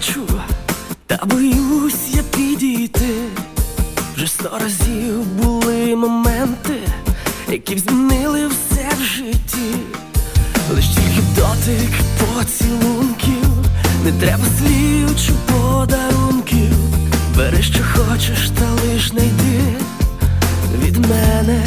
хочу, та боюсь я підійти. Вже 100 разів були моменти, які б змінили все в житті. Лиш тільки дотик поцілунків, не треба слів чи подарунків. Бери, що хочеш, та лиш не йди від мене.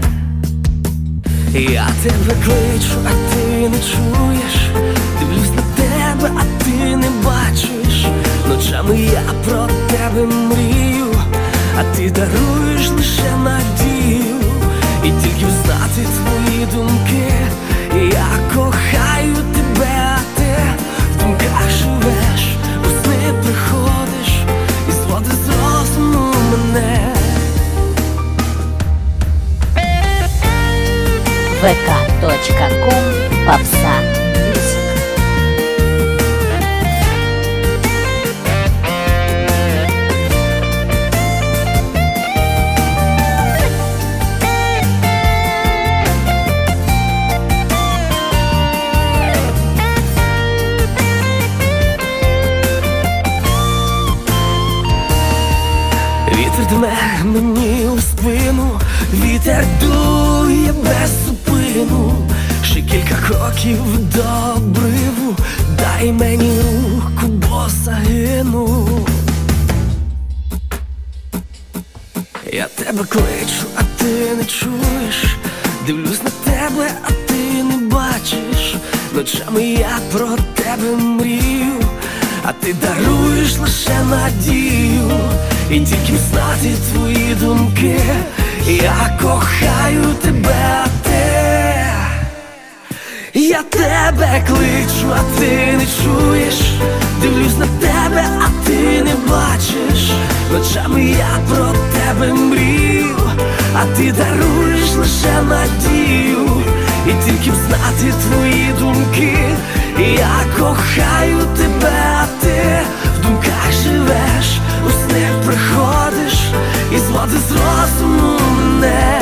Я тебе кличу, а ти не чуєш. Дивлюсь на тебе, а ти не бачиш. Ночами я про тебе мрію, а ти даруєш лише надію. І тільки взнати твої думки. Я кохаю тебе, а ти в думках живеш, у сни приходиш і зводиш з розуму мене. vk.com Попса Мюзик. Вітер дме мені у спину, вітер дує без зупину. Ще кілька кроків до обриву, дай мені руку, бо загину. Я тебе кличу, а ти не чуєш. Дивлюсь на тебе, а ти не бачиш. Ночами я про тебе мрію, а ти даруєш лише надію. І тільки знати твої думки. Я кохаю тебе, а ти. Я тебе кличу, а ти не чуєш. Дивлюсь на тебе, а ти не бачиш. Ночами я про тебе мрію, а ти даруєш лише надію. І тільки б знати твої думки. Я кохаю тебе, а ти в думках живеш, у сни приходиш і зводиш з розуму мене.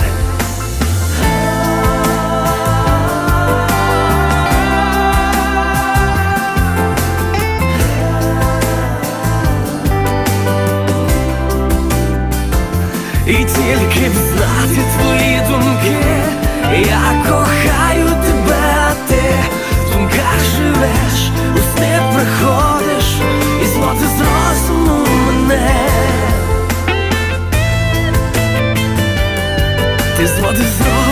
І тільки б знати твої думки. Я кохаю тебе, а ти в думках живеш, у сни приходиш і зводиш з розуму мене. Ти зводиш з розуму.